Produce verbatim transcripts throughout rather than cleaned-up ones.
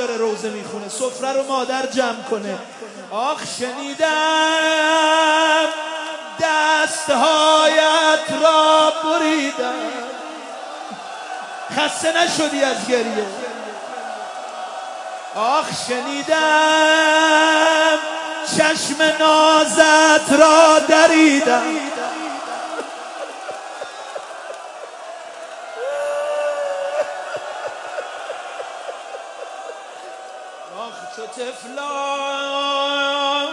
داره روزه میخونه، سفره رو مادر جمع کنه. آخ شنیدم دستهایت را بریدم. خسته نشدی از گریه؟ آخ شنیدم چشم نازت را دریدم. آخ چو تفلان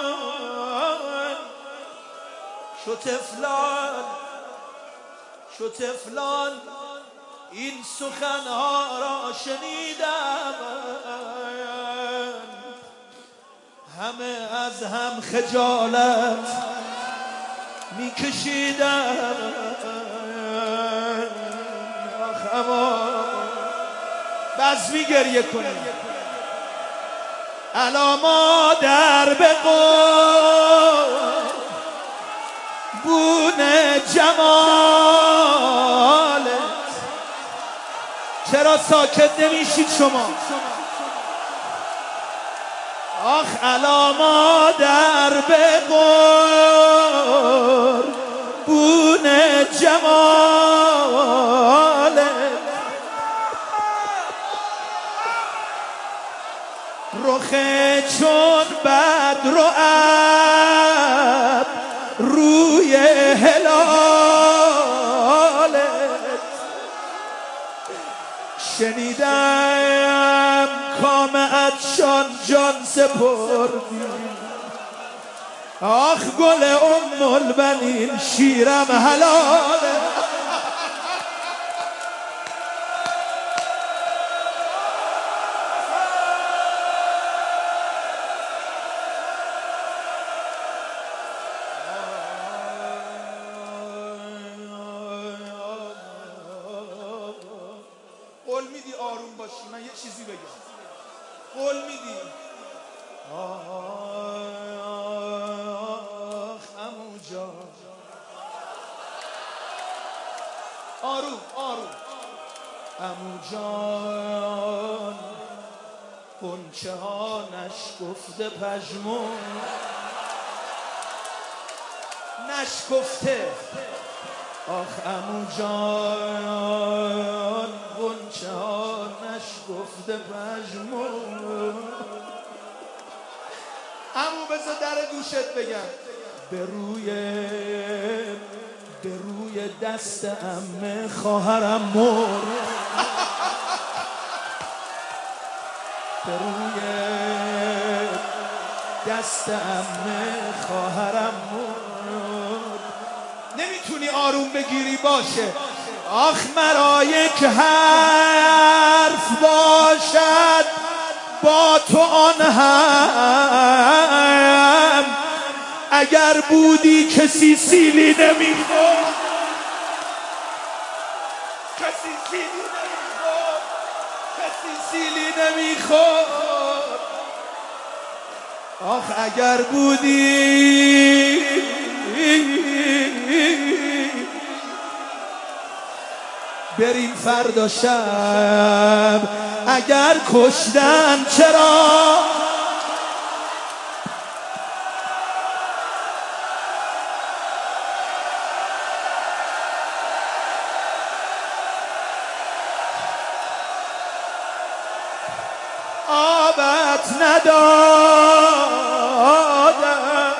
چو تفلان چو تفلان این سخنها را شنیدم. همه از هم خجالت میکشیدم. آخ اما بس میگریه کنیم. الا ما در به قربون جمالت. چرا ساکت نمیشید شما؟ آخ الا ما در به قربون جمالت. رخ چون بدر و ابر روی هلالت. شنیدم کامه‌اتشان جان سپردی. آخ گل ام البنین شیرم حلاله. قول میدی آروم باشی؟ من یه چیزی بگم. قول میدی؟ آخ عمو جان. آروم آروم. عمو جان غنچه ها نشکفته پژمرد. نشکفته. آخ عمو جان غنچه ها نشکفته پژمرد. عمو بذار در گوشت بگم. به روی به روی دست عمه خواهرم مرد. به روی دست عمه خواهرم مرد. نمیتونی آروم بگیری؟ باشه. آخ مرا یک حرف باشد با تو آن هم. اگر بودی کسی سیلی نمیخورد. کسی سیلی نمیخورد. کسی سیلی نمیخورد. آخ اگر بودی بریم فردا شب. اگر کشتن چرا آبت ندادم.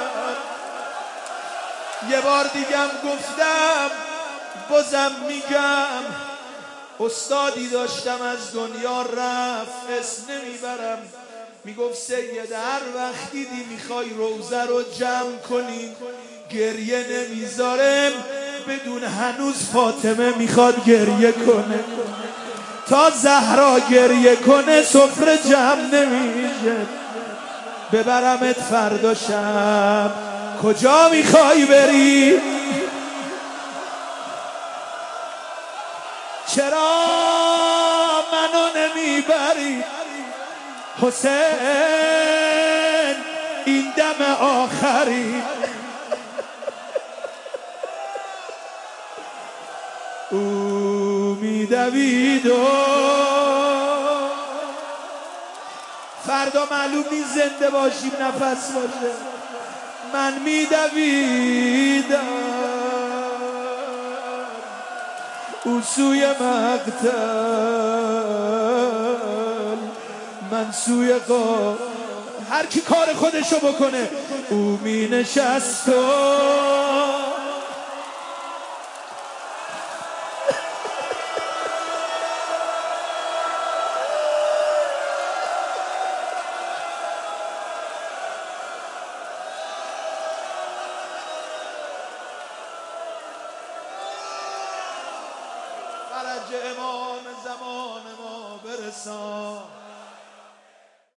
یه بار دیگم گفتم بازم میگم. استادی داشتم از دنیا رفت، اسم نمیبرم. میگفت سید هر وقت دیدی میخوای روزه رو جمع کنی گریه نمیذارم بدون هنوز فاطمه میخواد گریه کنه. تا زهرا گریه کنه سفره جمع نمیشه. ببرمت فردا شب. کجا میخوای بری؟ چرا منو نمیبری حسین؟ این دم آخری او میدوید و فردا معلوم نیست زنده باشیم نفس باشه. من میدویدم او سوی مقتل، من سوی قا. هر کی کار خودشو بکنه او می نشست و فرج امام زمان ما برسان.